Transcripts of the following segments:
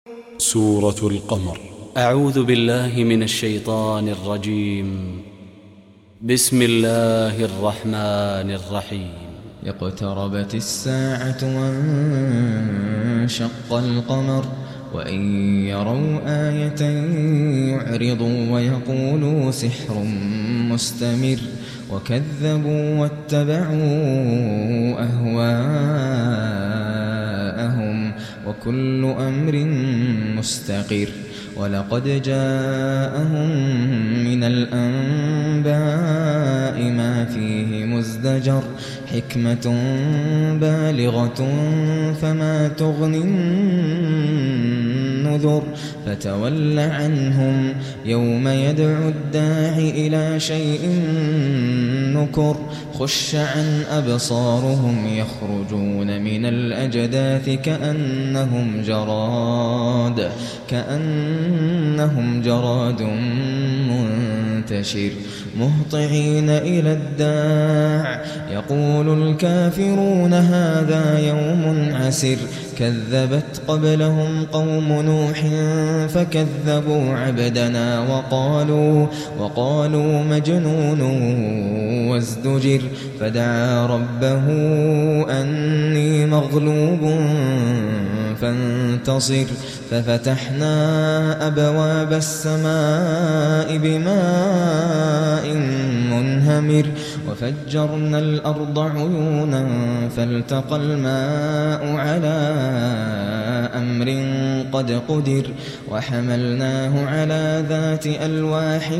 سورة القمر. أعوذ بالله من الشيطان الرجيم. بسم الله الرحمن الرحيم. اقتربت الساعة وانشق القمر وإن يروا آية يعرضوا ويقولوا سحر مستمر وكذبوا واتبعوا أهواءهم وكل أمر مستقر ولقد جاءهم من الأنباء ما فيه مزدجر حكمة بالغة فما تغني النذر فتول عنهم يوم يدعو الداع إلى شيء نكر خش عن أبصارهم يخرجون من الأجداث كأنهم جراد منتشر مهطعين إلى الداع يقول الكافرون هذا يوم عسر كذبت قبلهم قوم نوح فكذبوا عبدنا وقالوا مجنون وازدجر فدعا ربه أني مغلوب فانتصر ففتحنا أبواب السماء بماء منهمر وفجرنا الأرض عيونا فالتقى الماء على أمر قد قدر وحملناه على ذات ألواح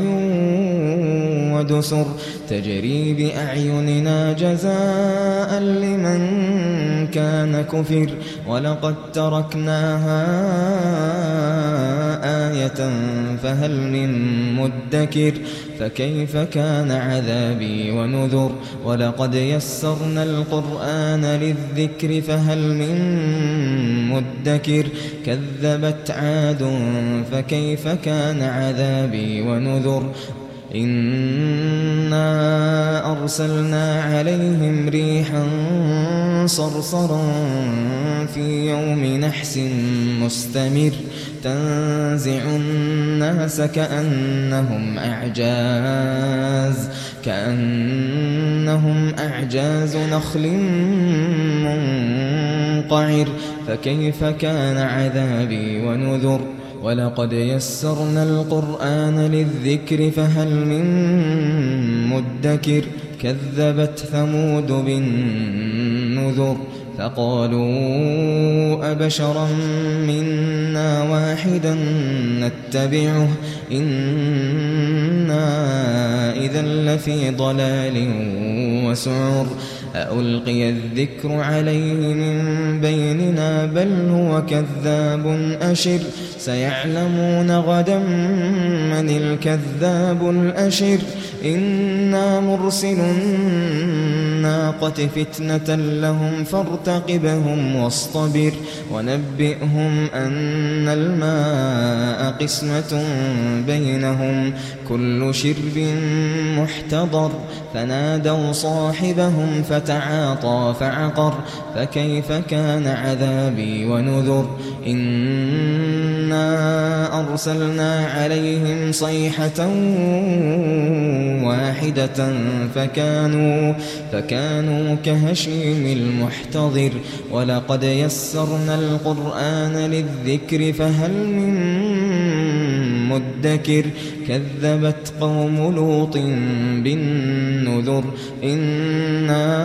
ودسر تجري بأعيننا جزاء لمن كان كفر ولقد تركناها آية فهل من مدكر فكيف كان عذابي ونذر ولقد يسرنا القرآن للذكر فهل من مدكر كذبت عاد فكيف كان عذابي ونذر إنا أرسلنا عليهم ريحا صرصرا في يوم نحس مستمر تنزع الناس كأنهم أعجاز نخل منقعر فكيف كان عذابي ونذر ولقد يسرنا القرآن للذكر فهل من مدكر كذبت ثمود بالنذر فقالوا أبشرا منا واحدا نتبعه إنا إذا لفي ضلال وسعر ألقي الذكر عليه من بيننا بل هو كذاب أشر سيعلمون غدا من الكذاب الأشر إنا مرسل الناقة فتنة لهم فارتقبهم واصطبر ونبئهم أن الماء قسمة بينهم كل شرب محتضر فنادوا صاحبهم فتعاطى فعقر فكيف كان عذابي ونذر إنا أرسلنا عليهم صيحة واحدة فكانوا كهشيم المحتضر ولقد يسرنا القرآن للذكر فهل من مدكر كذبت قوم لوط بالنذر إنا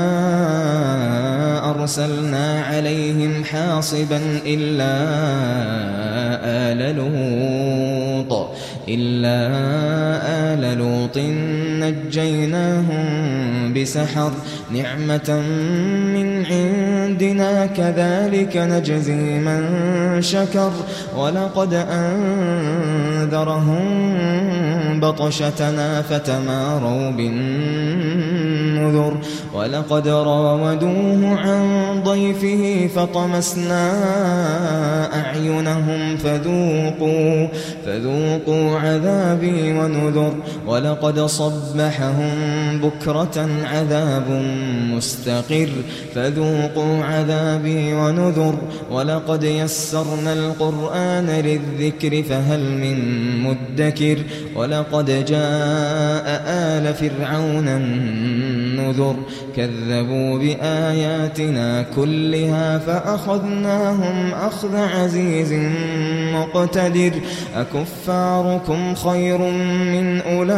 أرسلنا عليهم حاصبا إلا آل لوط نجيناهم بسحر نعمة من عندنا كذلك نجزي من شكر ولقد أنذرهم بطشتنا فتماروا بالنذر ولقد راودوه عن ضيفه فطمسنا أعينهم فذوقوا عذابي ونذر ولقد صبحهم بكرة عذاب مستقر فذوقوا عذابي ونذر ولقد يسرنا القرآن للذكر فهل من مدكر ولقد جاء آل فرعون النذر كذبوا بآياتنا كلها فأخذناهم أخذ عزيز مقتدر أكفاركم خير من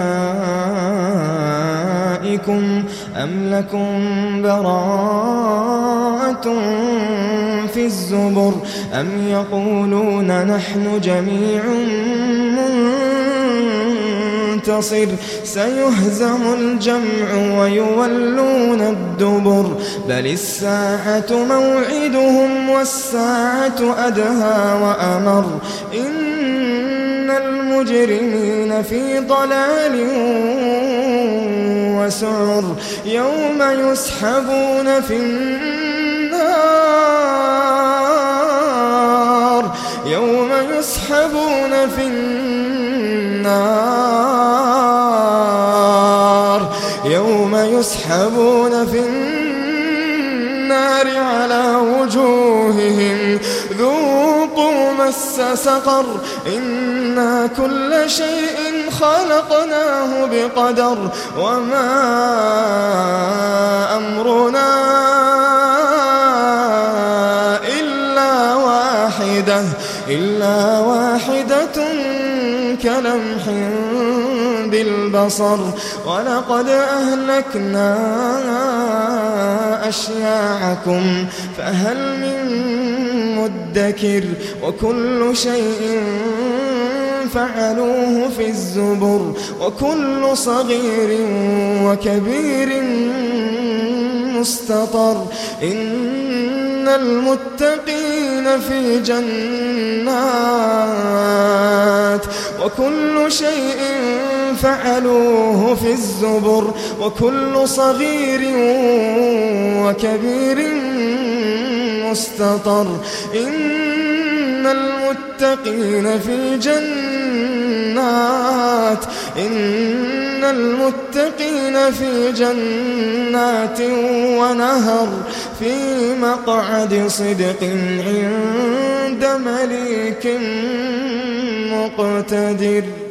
أولئكم أم لكم براءة في الزبر أم يقولون نحن جميع منتصر سيهزم الجمع ويولون الدبر بل الساعة موعدهم والساعة أدهى وأمر إن المجرمين في ضلال وسعر يوم يسحبون في النار على وجوههم ذوقوا مس سقر إنا كل شيء خلقناه بقدر وما أمرنا إلا واحدة كلمح بالبصر ولقد أهلكنا أشياعكم فهل من مدكر وكل شيء فعلوه في الزبر وكل صغير وكبير مستطر إن المتقين في جنات وكل شيء فعلوه في الزبر وكل صغير وكبير مستطر إن المتقين في جنات ونهر في مقعد صدق عند مليك مقتدر.